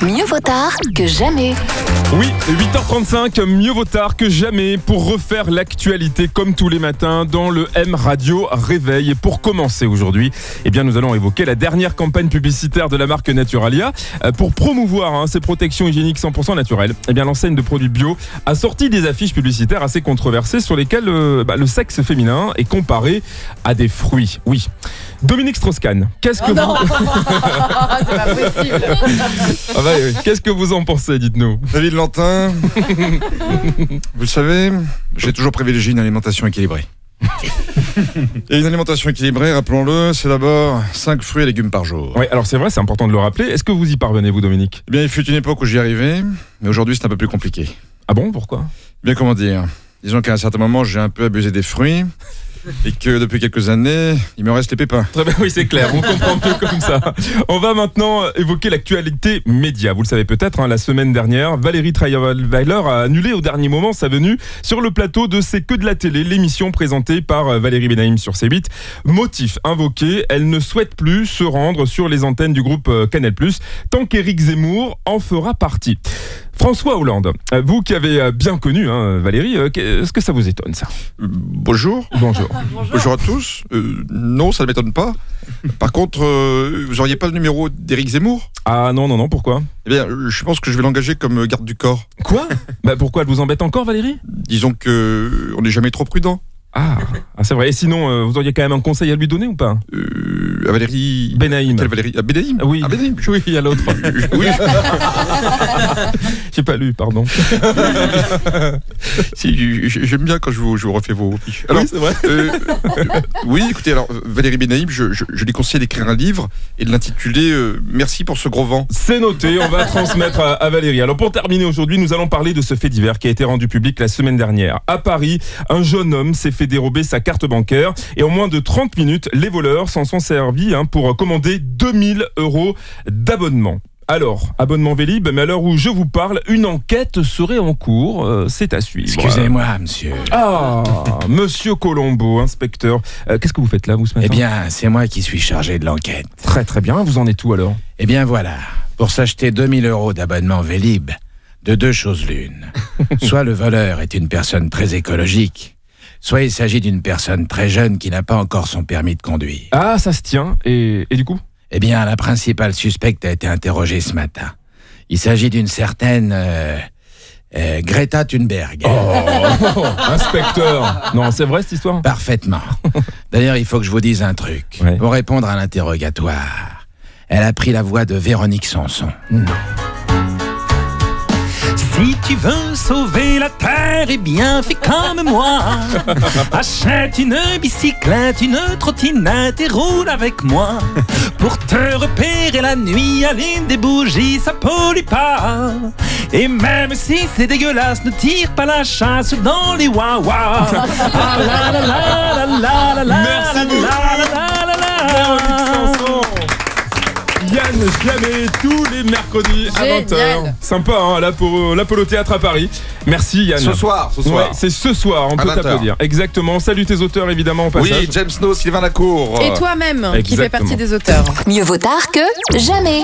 Mieux vaut tard que jamais. Oui, 8h35, mieux vaut tard que jamais pour refaire l'actualité comme tous les matins dans le M Radio Réveil. Et pour commencer aujourd'hui, nous allons évoquer la dernière campagne publicitaire de la marque Naturalia pour promouvoir ses protections hygiéniques 100% naturelles. L'enseigne de produits bio a sorti des affiches publicitaires assez controversées sur lesquelles le sexe féminin est comparé à des fruits. Oui. Dominique Strauss-Kahn, qu'est-ce que non. C'est pas possible. oui. Qu'est-ce que vous en pensez, dites-nous. David Lantin, vous le savez, j'ai toujours privilégié une alimentation équilibrée. Et une alimentation équilibrée, rappelons-le, c'est d'abord 5 fruits et légumes par jour. Oui, alors c'est vrai, c'est important de le rappeler. Est-ce que vous y parvenez, vous, Dominique ? Il fut une époque où j'y arrivais, mais aujourd'hui c'est un peu plus compliqué. Ah bon, pourquoi ? Comment dire ? Disons qu'à un certain moment, j'ai un peu abusé des fruits. Et que depuis quelques années, il me reste les pépins. Très bien, oui, c'est clair, on comprend peu comme ça. On va maintenant évoquer l'actualité média. Vous le savez peut-être, la semaine dernière, Valérie Trierweiler a annulé au dernier moment sa venue sur le plateau de C'est que de la télé, l'émission présentée par Valérie Benaïm sur C8. Motif invoqué, elle ne souhaite plus se rendre sur les antennes du groupe Canal+, tant qu'Éric Zemmour en fera partie. François Hollande, vous qui avez bien connu Valérie, est-ce que ça vous étonne ça ? Bonjour. Bonjour. Bonjour à tous. Non, ça ne m'étonne pas. Par contre, vous n'auriez pas le numéro d'Éric Zemmour ? Ah non, pourquoi ? Je pense que je vais l'engager comme garde du corps. Quoi ? Pourquoi, elle vous embête encore, Valérie ? Disons qu'on n'est jamais trop prudent. Ah, c'est vrai. Et sinon, vous auriez quand même un conseil à lui donner ou pas ? À Valérie... Benaïm. Quelle Valérie ? À Benaïm ? Oui. À Benaïm. Oui, il y a l'autre. Oui. J'ai pas lu, pardon. Si, j'aime bien quand je vous refais vos fiches. Alors, oui, c'est vrai. Oui, écoutez, alors Valérie Benaïm, je lui conseille d'écrire un livre et de l'intituler Merci pour ce gros vent. C'est noté, on va transmettre à Valérie. Alors pour terminer aujourd'hui, nous allons parler de ce fait divers qui a été rendu public la semaine dernière. À Paris, un jeune homme s'est fait dérober sa carte bancaire et en moins de 30 minutes, les voleurs s'en sont servis pour commander 2000 € d'abonnement. Alors, abonnement Vélib, mais à l'heure où je vous parle, une enquête serait en cours, c'est à suivre. Excusez-moi, monsieur. Ah, monsieur Colombo, inspecteur. Qu'est-ce que vous faites là, vous, ce matin ? C'est moi qui suis chargé de l'enquête. Très très bien, vous en êtes où alors ? Voilà, pour s'acheter 2000 € d'abonnement Vélib, de deux choses l'une. Soit le voleur est une personne très écologique, soit il s'agit d'une personne très jeune qui n'a pas encore son permis de conduire. Ah, ça se tient, et du coup ? La principale suspecte a été interrogée ce matin. Il s'agit d'une certaine Greta Thunberg. Oh, inspecteur. Non, c'est vrai cette histoire ? Parfaitement. D'ailleurs, il faut que je vous dise un truc. Ouais. Pour répondre à l'interrogatoire, elle a pris la voix de Véronique Sanson. Si tu veux sauver la terre, fais comme moi. Achète une bicyclette, une trottinette et roule avec moi. Pour te repérer la nuit, allume des bougies, ça pollue pas. Et même si c'est dégueulasse, ne tire pas la chasse dans les wawa. Ah la la la la la la la. Merci beaucoup. Véronique Sanson. Yann Jamais tous les mercredis à 20h. Sympa, l'Apollo Théâtre à Paris. Merci Yann. Ce soir. Ouais, c'est ce soir, on peut t'applaudir. Exactement. Salut tes auteurs évidemment au passage. Oui, James Snow, Sylvain Lacour. Et toi-même, qui fait Exactement. partie des auteurs. Mieux vaut tard que jamais.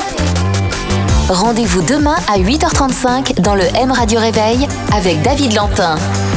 Rendez-vous demain à 8h35 dans le M Radio Réveil avec David Lantin.